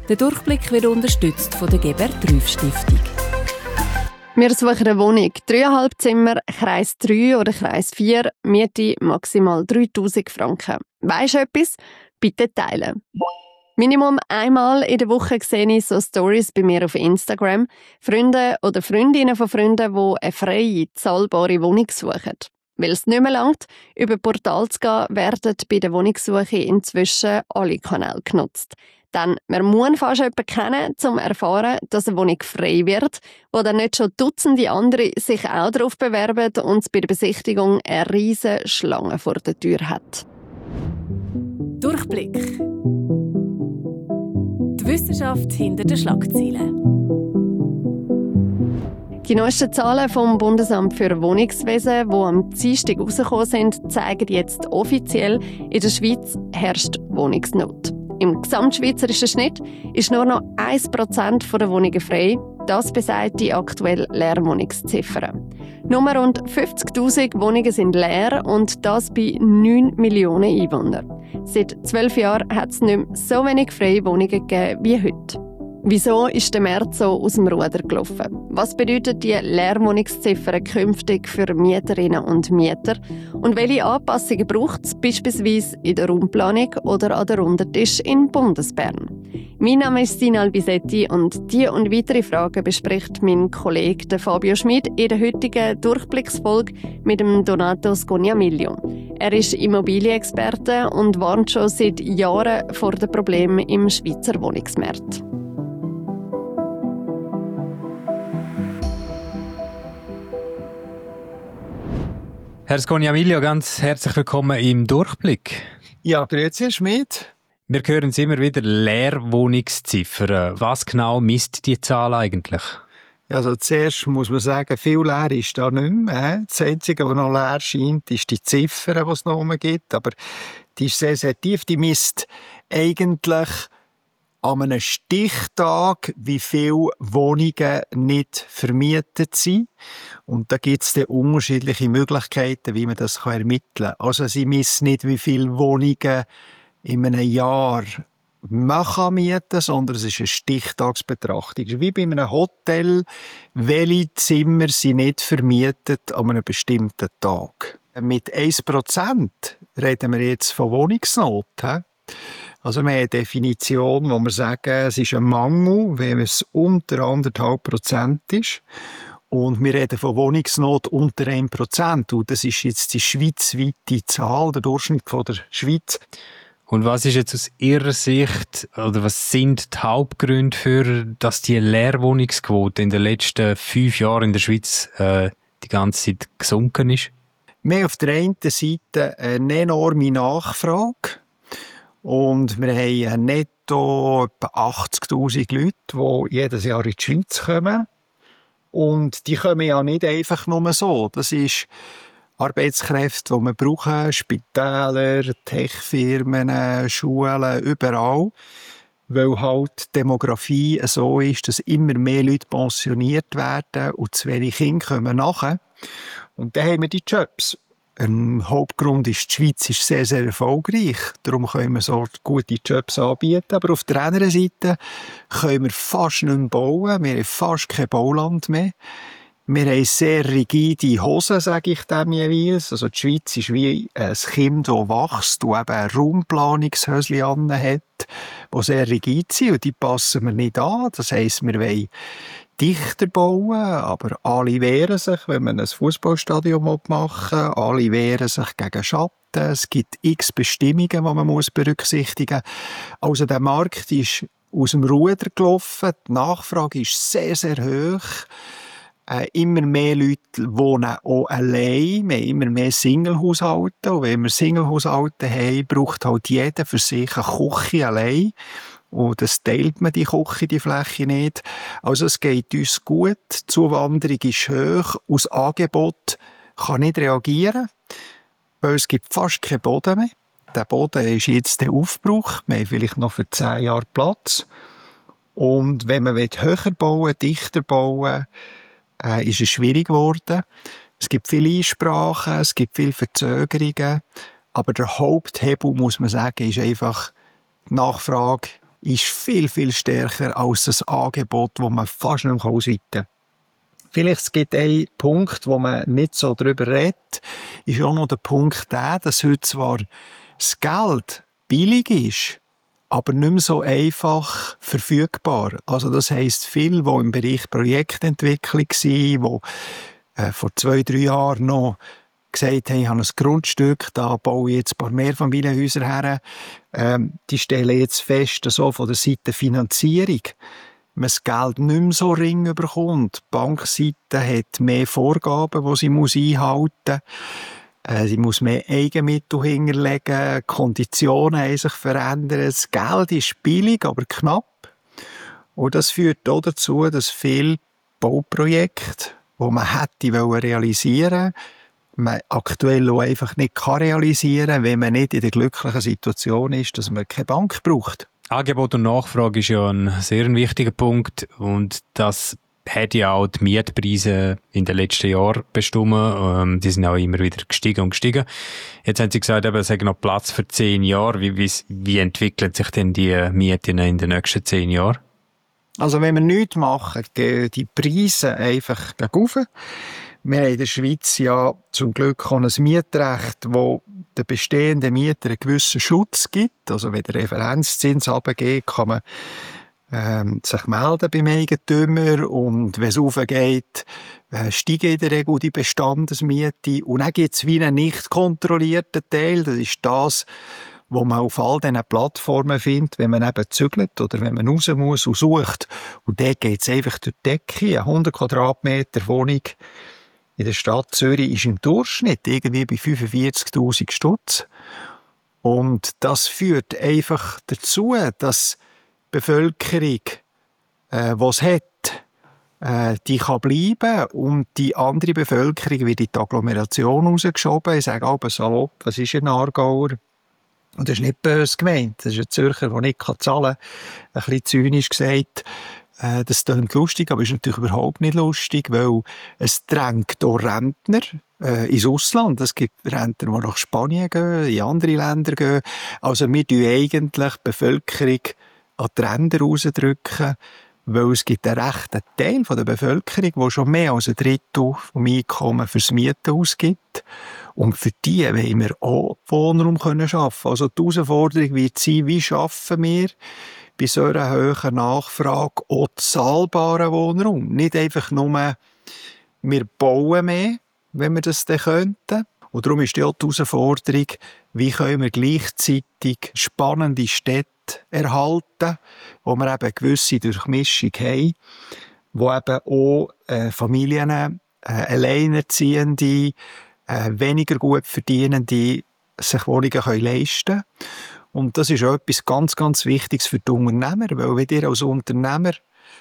Der Durchblick wird unterstützt von der Gebert-Trüff-Stiftung. Wir suchen eine Wohnung. 3,5 Zimmer, Kreis 3 oder Kreis 4, Miete maximal 3'000 Franken. Weisst du etwas? Bitte teilen. Minimum einmal in der Woche sehe ich so Stories bei mir auf Instagram. Freunde oder Freundinnen von Freunden, die eine freie, zahlbare Wohnung suchen. Weil es nicht mehr langt, über Portal zu gehen, werden bei der Wohnungssuche inzwischen alle Kanäle genutzt. Denn man muss fast jemanden kennen, um zu erfahren, dass eine Wohnung frei wird, wo dann nicht schon Dutzende andere sich auch darauf bewerben und es bei der Besichtigung eine riesige Schlange vor der Tür hat. Durchblick. Die Wissenschaft hinter den Schlagzeilen. Die neuesten Zahlen vom Bundesamt für Wohnungswesen, die am Dienstag herausgekommen sind, zeigen jetzt offiziell, in der Schweiz herrscht Wohnungsnot. Im gesamtschweizerischen Schnitt ist nur noch 1% der Wohnungen frei. Das besagt die aktuelle Leerwohnungsziffer. Nur rund 50'000 Wohnungen sind leer und das bei 9 Millionen Einwohnern. Seit 12 Jahren hat es nicht mehr so wenig freie Wohnungen gegeben wie heute. Wieso ist der März so aus dem Ruder gelaufen? Was bedeutet die Leerwohnungsziffer künftig für Mieterinnen und Mieter? Und welche Anpassungen braucht es beispielsweise in der Raumplanung oder an der Runtertisch in Bundesbern? Mein Name ist Sinal Bisetti und diese und weitere Fragen bespricht mein Kollege Fabio Schmid in der heutigen Durchblicksfolge mit dem Donato Scognamiglio. Er ist Immobilienexperte und warnt schon seit Jahren vor den Problemen im Schweizer Wohnungsmarkt. Herr Scognamiglio, ganz herzlich willkommen im Durchblick. Ja, grüezi, Herr Schmid. Wir hören immer wieder Leerwohnungsziffern. Was genau misst die Zahl eigentlich? Also zuerst muss man sagen, viel leer ist da nicht mehr. Das Einzige, was noch leer scheint, ist die Ziffer, die es noch gibt. Aber die ist sehr, sehr tief. Die misst eigentlich an einem Stichtag, wie viele Wohnungen nicht vermietet sind. Und da gibt es dann unterschiedliche Möglichkeiten, wie man das ermitteln kann. Also sie misst nicht, wie viele Wohnungen in einem Jahr man kann mieten, sondern es ist eine Stichtagsbetrachtung. Es ist wie bei einem Hotel, welche Zimmer sind nicht vermietet an einem bestimmten Tag. Mit 1% reden wir jetzt von Wohnungsnot. Also wir haben eine Definition, wo wir sagen, es ist ein Mangel, wenn es unter 1,5% ist. Und wir reden von Wohnungsnot unter 1%. Und das ist jetzt die schweizweite Zahl, der Durchschnitt von der Schweiz. Und was ist jetzt aus Ihrer Sicht, oder was sind die Hauptgründe für, dass die Leerwohnungsquote in den letzten 5 Jahren in der Schweiz die ganze Zeit gesunken ist? Wir haben auf der einen Seite eine enorme Nachfrage. Und wir haben netto etwa 80'000 Leute, die jedes Jahr in die Schweiz kommen. Und die kommen ja nicht einfach nur so. Das ist Arbeitskräfte, die wir brauchen, Spitäler, Techfirmen, Schulen, überall. Weil halt die Demografie so ist, dass immer mehr Leute pensioniert werden und zu wenig Kinder kommen nachher. Und dann haben wir die Jobs. Ein Hauptgrund ist, die Schweiz ist sehr, sehr erfolgreich. Darum können wir so gute Jobs anbieten. Aber auf der anderen Seite können wir fast nicht mehr bauen. Wir haben fast kein Bauland mehr. Wir haben sehr rigide Hosen, sage ich dem jeweils. Also die Schweiz ist wie ein Kind, das wächst und eben ein Raumplanungshöschen anhat, die sehr rigid sind und die passen wir nicht an. Das heisst, wir wollen dichter bauen, aber alle wehren sich, wenn man ein Fußballstadion machen will. Alle wehren sich gegen Schatten. Es gibt x Bestimmungen, die man berücksichtigen muss. Also der Markt ist aus dem Ruder gelaufen. Die Nachfrage ist sehr, sehr hoch. Immer mehr Leute wohnen auch allein. Wir haben immer mehr Singlehaushalte. Und wenn wir Singlehaushalte haben, braucht halt jeder für sich eine Küche allein. Und das teilt man, die Küche, die Fläche nicht. Also es geht uns gut. Die Zuwanderung ist hoch. Das Angebot kann nicht reagieren, weil es gibt fast keinen Boden mehr. Der Boden ist jetzt der Aufbruch. Wir haben vielleicht noch für 10 Jahre Platz. Und wenn man höher bauen, dichter bauen, ist es schwierig geworden. Es gibt viele Einsprachen, es gibt viele Verzögerungen. Aber der Haupthebel, muss man sagen, ist einfach die Nachfrage ist viel, viel stärker als das Angebot, das man fast nicht mehr ausweiten kann. Vielleicht gibt es einen Punkt, wo man nicht so darüber redet, ist auch noch der Punkt der, dass heute zwar das Geld billig ist, aber nicht mehr so einfach verfügbar. Also das heisst, viele, die im Bereich Projektentwicklung waren, die vor 2-3 Jahren noch gesagt haben, ich habe ein Grundstück, da baue ich jetzt ein paar Mehrfamilienhäuser her, die stellen jetzt fest, so von der Seite Finanzierung, man das Geld nicht mehr so ring bekommt. Die Bankseite hat mehr Vorgaben, die sie einhalten muss. Sie muss mehr Eigenmittel hinterlegen, die Konditionen haben sich verändert. Das Geld ist billig, aber knapp. Und das führt auch dazu, dass viele Bauprojekte, die man hätte realisieren wollen, man aktuell auch einfach nicht realisieren kann, wenn man nicht in der glücklichen Situation ist, dass man keine Bank braucht. Angebot und Nachfrage ist ja ein sehr wichtiger Punkt und das hat ja auch die Mietpreise in den letzten Jahren bestimmt. Die sind auch immer wieder gestiegen. Jetzt haben Sie gesagt, es hat noch Platz für 10 Jahre. Wie entwickeln sich denn die Mieten in den nächsten 10 Jahren? Also wenn wir nichts machen, gehen die Preise einfach rauf. Wir haben in der Schweiz ja zum Glück auch ein Mietrecht, das den bestehenden Mietern einen gewissen Schutz gibt. Also wenn der Referenzzins runtergeht, kann man sich melden beim Eigentümer und wenn es raufgeht, steigen in der Regel die Bestandesmiete. Und dann gibt es wie einen nicht kontrollierten Teil. Das ist das, was man auf all diesen Plattformen findet, wenn man eben zügelt oder wenn man raus muss und sucht. Und dort geht es einfach durch die Decke. Eine 100 Quadratmeter Wohnung in der Stadt Zürich ist im Durchschnitt irgendwie bei 45'000 Stutz. Und das führt einfach dazu, dass die Bevölkerung, die es hat, die kann bleiben und die andere Bevölkerung wird in die Agglomeration rausgeschoben. Ich sage aber salopp, was ist ein Aargauer? Und das ist nicht böse gemeint. Das ist ein Zürcher, der nicht zahlen kann. Ein bisschen zynisch gesagt. Das klingt lustig, aber ist natürlich überhaupt nicht lustig, weil es drängt auch Rentner ins Ausland. Es gibt Rentner, die nach Spanien gehen, in andere Länder gehen. Also wir drücken eigentlich die Bevölkerung an die Ränder rausdrücken, weil es gibt einen rechten Teil der Bevölkerung, der schon mehr als ein Drittel vom Einkommen fürs Mieten ausgibt. Und für die wollen wir auch Wohnraum schaffen. Also die Herausforderung wird sein, wie schaffen wir bei so einer hohen Nachfrage auch zahlbaren Wohnraum. Nicht einfach nur, wir bauen mehr, wenn wir das dann könnten. Und darum ist auch die Herausforderung, wie können wir gleichzeitig spannende Städte erhalten, wo wir eben eine gewisse Durchmischung haben, wo eben auch Familien, Alleinerziehende, weniger gut verdienende sich Wohnungen leisten können. Und das ist auch etwas ganz, ganz Wichtiges für die Unternehmer, weil wenn ihr als Unternehmer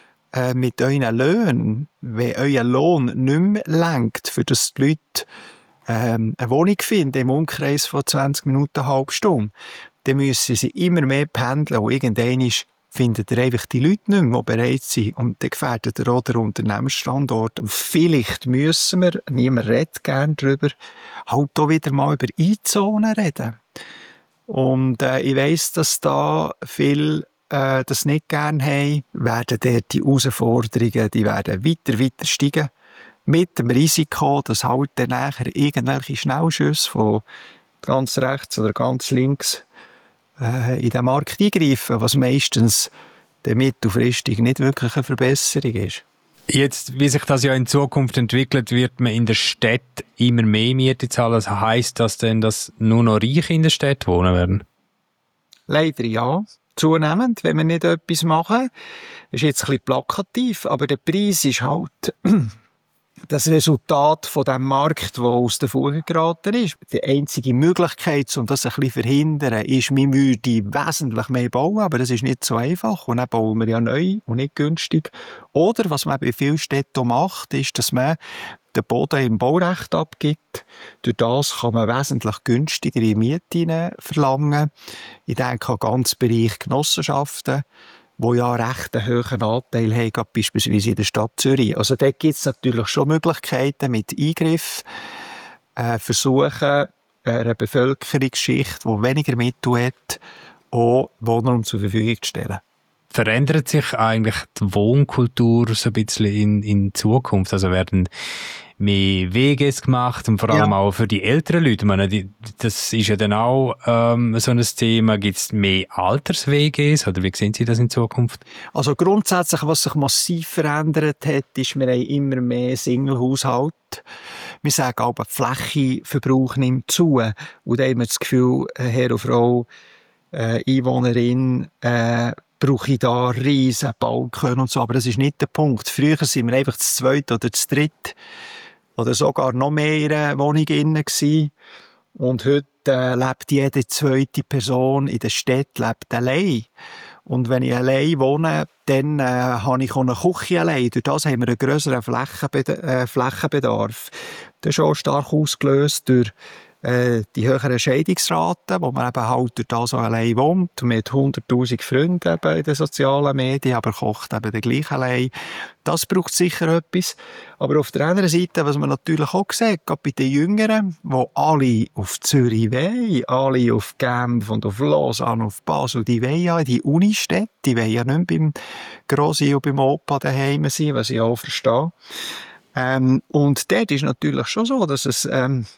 mit euren Löhnen, wenn euer Lohn nicht mehr reicht, für das die Leute eine Wohnung finden im Umkreis von 20 Minuten, eine halbe Stunde, dann müssen sie immer mehr pendeln und irgendwann findet ihr einfach die Leute nicht mehr, die bereit sind und dann gefährdet ihr auch den Unternehmensstandort. Und vielleicht müssen wir, niemand redet gerne darüber, halt auch wieder mal über Einzonen reden. Und ich weiss, dass da viele das nicht gerne haben, werden dort die Herausforderungen, die werden weiter steigen. Mit dem Risiko, dass halt dann nachher irgendwelche Schnellschüsse von ganz rechts oder ganz links in den Markt eingreifen, was meistens dann mittelfristig nicht wirklich eine Verbesserung ist. Jetzt, wie sich das ja in Zukunft entwickelt, wird man in der Stadt immer mehr Miete zahlen. Also heisst das denn, dass nur noch Reiche in der Stadt wohnen werden? Leider ja. Zunehmend, wenn wir nicht etwas machen. Das ist jetzt ein bisschen plakativ, aber der Preis ist halt das Resultat von dem Markt, der aus der Fuge geraten ist. Die einzige Möglichkeit, um das ein bisschen zu verhindern, ist, wir würden wesentlich mehr bauen, aber das ist nicht so einfach. Und dann bauen wir ja neu und nicht günstig. Oder, was man bei vielen Städten macht, ist, dass man den Boden im Baurecht abgibt. Durch das kann man wesentlich günstigere Mieten verlangen. Ich denke an ganz Bereich Genossenschaften, wo ja recht einen hohen Anteil haben, beispielsweise in der Stadt Zürich. Also dort gibt es natürlich schon Möglichkeiten mit Eingriff, versuchen, einer Bevölkerungsschicht, die weniger Mittel hat, auch Wohnraum zur Verfügung zu stellen. verändert sich eigentlich die Wohnkultur so ein bisschen in Zukunft? Also werden mehr WGs gemacht und vor allem auch für die älteren Leute. Ich meine, das ist ja dann auch so ein Thema. Gibt es mehr Alters-WGs oder wie sehen Sie das in Zukunft? Also grundsätzlich, was sich massiv verändert hat, ist, wir haben immer mehr Single-Haushalte. Wir sagen aber, der Flächenverbrauch nimmt zu. Und da haben wir das Gefühl, Herr und Frau, Einwohnerin, brauche ich da riesen Balken und so. Aber das ist nicht der Punkt. Früher sind wir einfach zu zweit oder zu dritt oder sogar noch mehr in einer Wohnung innen gewesen. Und heute lebt jede zweite Person in der Stadt lebt allein. Und wenn ich allein wohne, dann habe ich auch eine Küche allein. Durch das haben wir einen grösseren Flächenbedarf. Das ist auch stark ausgelöst durch die höheren Scheidungsraten, wo man eben halt durch das auch allein wohnt, mit 100'000 Freunden eben in den sozialen Medien, aber kocht eben dann gleich allein. Das braucht sicher etwas. Aber auf der anderen Seite, was man natürlich auch sieht, gerade bei den Jüngeren, die alle auf Zürich wollen, alle auf Genf und auf Lausanne, auf Basel, die wollen ja in die Unistädte, die wollen ja nicht beim Grossi und beim Opa daheim sein, was ich auch verstehe. Und dort ist natürlich schon so, dass es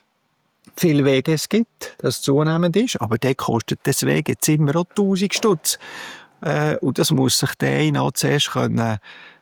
viele Wege es gibt, das zunehmend ist, aber der kostet das Weg jetzt immer auch 1000 Stutz. Und das muss sich der eine auch zuerst können,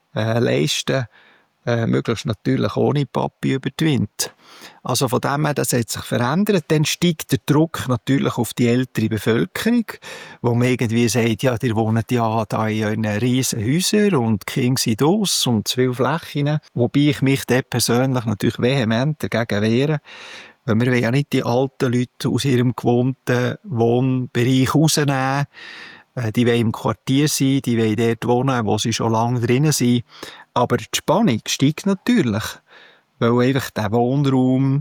leisten, möglichst natürlich ohne Papi über die Wind. Also von dem her, das hat sich verändert. Dann steigt der Druck natürlich auf die ältere Bevölkerung, wo man irgendwie sagt, ja, die wohnen ja da in riesen Häusern und die Kinder sind aus und zu viele Flächen. Wobei ich mich dort persönlich natürlich vehement dagegen wehre. Weil wir wollen ja nicht die alten Leute aus ihrem gewohnten Wohnbereich rausnehmen. Die wollen im Quartier sein, die wollen dort wohnen, wo sie schon lange drinnen sind. Aber die Spannung steigt natürlich, weil einfach der Wohnraum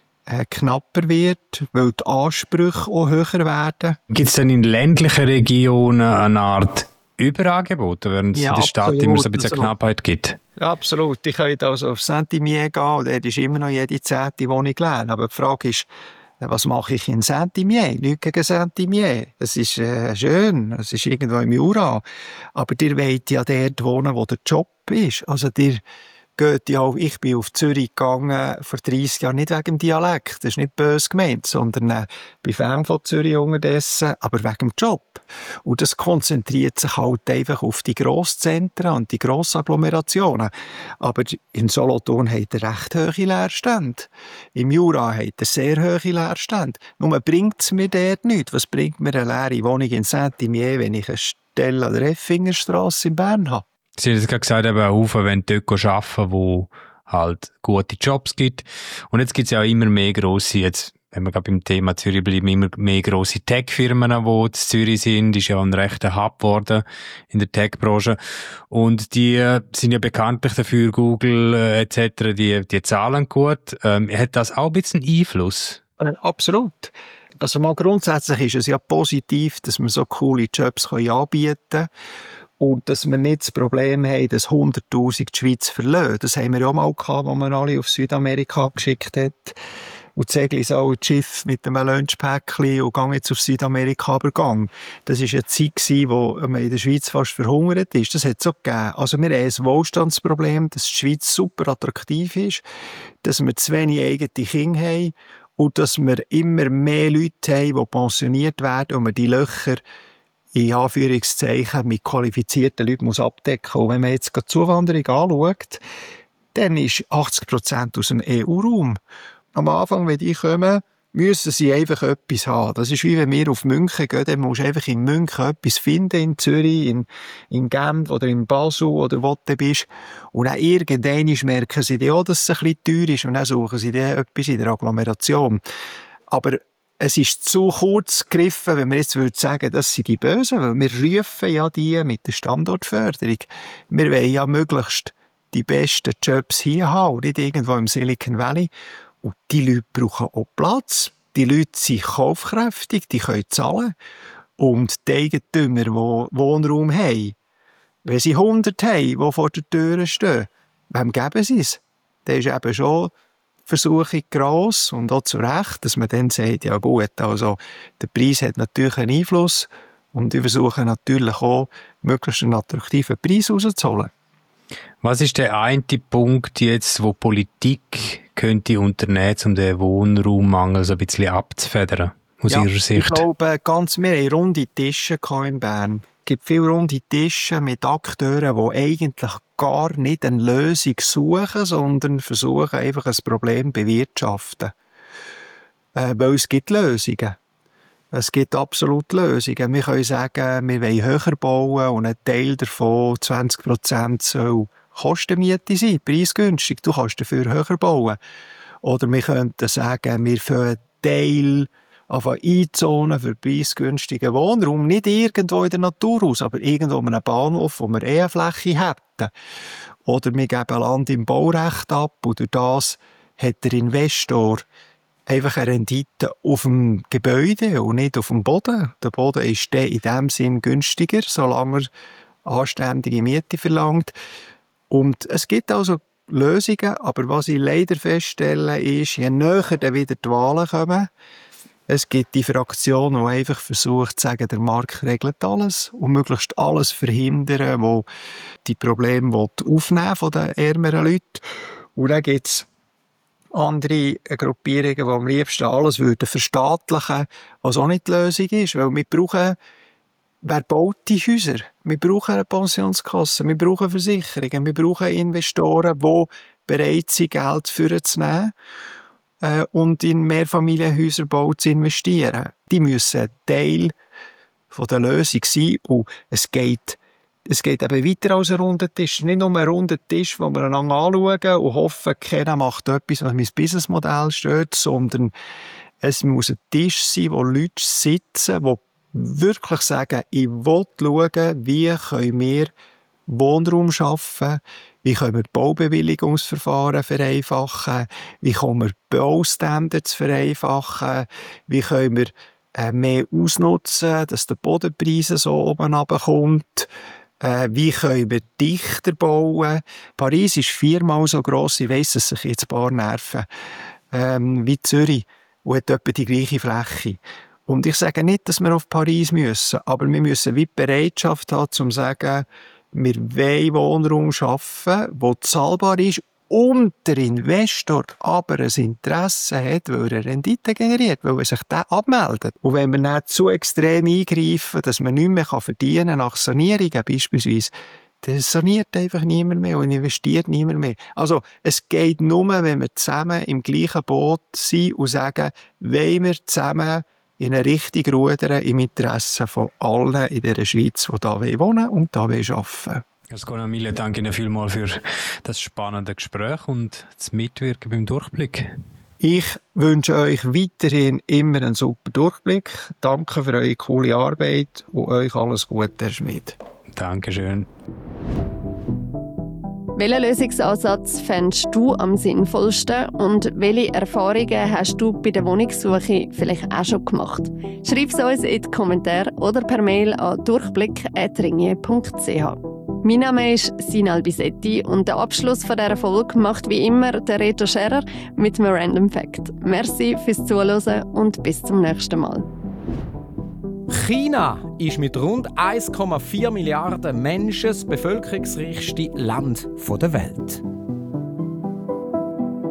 knapper wird, weil die Ansprüche auch höher werden. Gibt es denn in ländlichen Regionen eine Art Überangebot, während es in der Stadt absolut immer so ein bisschen Knappheit gibt? Ja, absolut. Ich könnte also auf Saint-Imier gehen und dort ist immer noch jede 10. Wohnung leer. Aber die Frage ist, was mache ich in Saint-Imier? Nichts gegen Saint-Imier. Es ist schön, es ist irgendwo im Jura. Aber ihr wollt ja dort wohnen, wo der Job ist. Also ihr geht ja auch, ich bin auf Zürich gegangen vor 30 Jahren, nicht wegen dem Dialekt, das ist nicht böse gemeint, sondern bin Fan von Zürich unterdessen, aber wegen dem Job. Und das konzentriert sich halt einfach auf die Grosszentren und die Grossagglomerationen. Aber in Solothurn hat er recht hohe Leerstände. Im Jura hat er sehr hohe Leerstände. Nur bringt es mir dort nichts. Was bringt mir eine leere Wohnung in Saint-Imier, wenn ich eine Stelle an der Effingerstrasse in Bern habe? Sie haben es gerade gesagt, eben auch wenn dort arbeiten, wo halt gute Jobs gibt. Und jetzt gibt es ja auch immer mehr grosse, jetzt, wenn wir gerade beim Thema Zürich bleiben, immer mehr grosse Tech-Firmen, die in Zürich sind. Ist ja ein rechter Hub geworden in der Tech-Branche. Und die sind ja bekanntlich dafür, Google etc., die zahlen gut. Hat das auch ein bisschen Einfluss? Absolut. Also mal grundsätzlich ist es ja positiv, dass wir so coole Jobs anbieten können. Und dass wir nicht das Problem haben, dass 100'000 die Schweiz verlassen. Das haben wir ja auch mal gehabt, als man alle auf Südamerika geschickt hat. Und Segli ist auch ein Schiff mit einem Lunchpäckchen und gang jetzt auf Südamerika übergang. Das war eine Zeit, wo man in der Schweiz fast verhungert ist. Das hat es auch gegeben. Also wir haben ein Wohlstandsproblem, dass die Schweiz super attraktiv ist, dass wir zu wenig eigene Kinder haben und dass wir immer mehr Leute haben, die pensioniert werden und wir die Löcher in Anführungszeichen mit qualifizierten Leuten muss abdecken. Und wenn man jetzt die Zuwanderung anschaut, dann ist 80% aus dem EU-Raum. Am Anfang, wenn die kommen, müssen sie einfach etwas haben. Das ist wie wenn wir auf München gehen, dann musst du einfach in München etwas finden, in Zürich, in Genf oder in Basel oder wo du bist. Und dann irgendwann merken sie dann auch, dass es ein bisschen teuer ist und dann suchen sie dann etwas in der Agglomeration. Aber es ist zu kurz gegriffen, wenn wir jetzt sagen würden, das sind die Bösen, weil wir rufen ja die mit der Standortförderung. Wir wollen ja möglichst die besten Jobs hier haben, nicht irgendwo im Silicon Valley. Und die Leute brauchen auch Platz. Die Leute sind kaufkräftig, die können zahlen. Und die Eigentümer, die Wohnraum haben, wenn sie 100 haben, die vor der Tür stehen, wem geben sie es? Das ist eben schon Versuchung gross und auch zu Recht, dass man dann sagt, ja gut, also der Preis hat natürlich einen Einfluss Und ich versuche natürlich auch, möglichst einen attraktiven Preis rauszuholen. Was ist der eine Punkt jetzt, wo Politik könnte unternehmen, um den Wohnraummangel so ein bisschen abzufedern, aus Ihrer Sicht? Ich glaube, wir haben runde Tische in Bern. Es gibt viele runde Tische mit Akteuren, die eigentlich gar nicht eine Lösung suchen, sondern versuchen, einfach ein Problem zu bewirtschaften. Weil es gibt Lösungen. Es gibt absolut Lösungen. Wir können sagen, wir wollen höher bauen und ein Teil davon, 20%, soll Kostenmiete sein, preisgünstig. Du kannst dafür höher bauen. Oder wir könnten sagen, wir fangen einen Teil einzonen für preisgünstigen Wohnraum. Nicht irgendwo in der Natur aus, aber irgendwo an einem Bahnhof, wo wir eine Fläche hätten. Oder wir geben Land im Baurecht ab und durch das hat der Investor einfach eine Rendite auf dem Gebäude und nicht auf dem Boden. Der Boden ist dann in dem Sinn günstiger, solange er anständige Miete verlangt. Und es gibt also Lösungen, aber was ich leider feststelle, ist, je näher dann wieder die Wahlen kommen, es gibt die Fraktion, die einfach versucht zu sagen, der Markt regelt alles und möglichst alles verhindern, wo die Probleme aufnehmen von den ärmeren Leuten. Und dann gibt es andere Gruppierungen, die am liebsten alles verstaatlichen würden, was auch nicht die Lösung ist. Weil wir brauchen, wer baut die Häuser? Wir brauchen eine Pensionskasse, wir brauchen Versicherungen, wir brauchen Investoren, die bereit sind, Geld vorzunehmen und in Mehrfamilienhäuserbau zu investieren. Die müssen ein Teil der Lösung sein. Und es geht eben weiter als ein runder Tisch. Nicht nur ein runder Tisch, wo wir einander anschauen und hoffen, keiner macht etwas, was mein Businessmodell stört, sondern es muss ein Tisch sein, wo Leute sitzen, die wirklich sagen, ich will schauen, wie können wir Wohnraum schaffen, wie können wir Baubewilligungsverfahren vereinfachen, wie können wir Baustandards vereinfachen, wie können wir mehr ausnutzen, dass der Bodenpreis so oben runterkommt. Wie können wir dichter bauen? Paris ist 4-mal so gross, ich weiss, dass sich jetzt ein paar nerven, wie Zürich und hat etwa die gleiche Fläche. Und ich sage nicht, dass wir auf Paris müssen, aber wir müssen wie die Bereitschaft haben, um zu sagen, wir wollen Wohnraum schaffen, der zahlbar ist und der Investor aber ein Interesse hat, weil er Rendite generiert, weil er sich da abmeldet. Und wenn wir nicht zu extrem eingreifen, dass man nicht mehr verdienen kann nach Sanierungen beispielsweise, dann saniert einfach niemand mehr und investiert niemand mehr. Also es geht nur, wenn wir zusammen im gleichen Boot sind und sagen, wollen wir zusammen in eine Richtung rudern im Interesse von allen in dieser Schweiz, die hier wohnen und hier arbeiten. Ascona Mille, danke Ihnen vielmals für das spannende Gespräch und das Mitwirken beim Durchblick. Ich wünsche euch weiterhin immer einen super Durchblick. Danke für eure coole Arbeit und euch alles Gute, Herr Schmid. Dankeschön. Welchen Lösungsansatz fändest du am sinnvollsten und welche Erfahrungen hast du bei der Wohnungssuche vielleicht auch schon gemacht? Schreib es uns in die Kommentare oder per Mail an durchblick@ringier.ch. Mein Name ist Sina Albisetti und den Abschluss dieser Folge macht wie immer der Reto Scherer mit einem Random Fact. Merci fürs Zuhören und bis zum nächsten Mal. China ist mit rund 1,4 Milliarden Menschen das bevölkerungsreichste Land der Welt.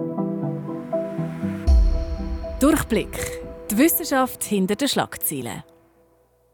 Durchblick. Die Wissenschaft hinter den Schlagzeilen.